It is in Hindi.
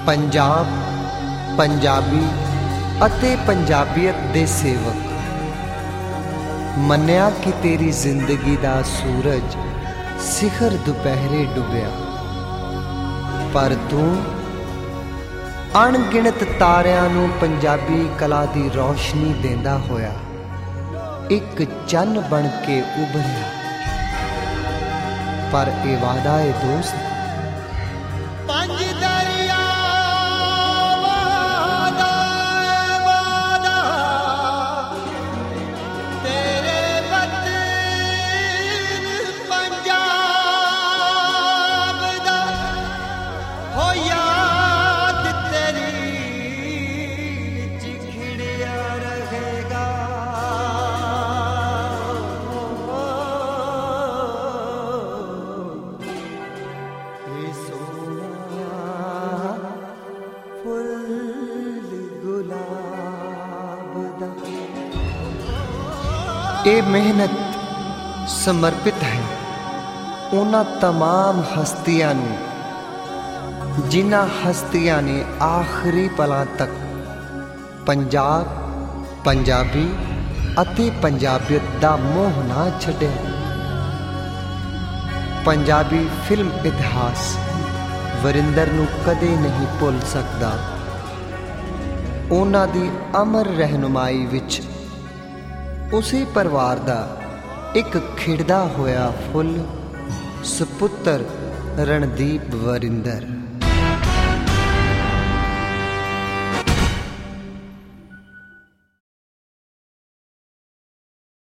पंजाब, पंजाबी अते पंजाबीयत दे सेवक, मन्निया कि तेरी जिंदगी दा सूरज सिखर दुपहरे डुबिया, पर तू अणगिणत तारियां नूं पंजाबी कला दी रोशनी देंदा होया एक चन्न बन के उभरिया। पर ए वादा ए दोस्त, ये मेहनत समर्पित है उन्हां तमाम हस्तियां नूं जिन्हां हस्तियां ने आखिरी पलां तक पंजाब, पंजाबी अते पंजाबीयत दा मोह ना छड्डिया। पंजाबी फिल्म इतिहास वरिंदर नूं कदे नहीं भुल सकदा। उन्हां दी अमर रहनुमाई विच उसी परिवार दा एक खिड़दा होया फुल सपुत्र रणदीप वरिंदर।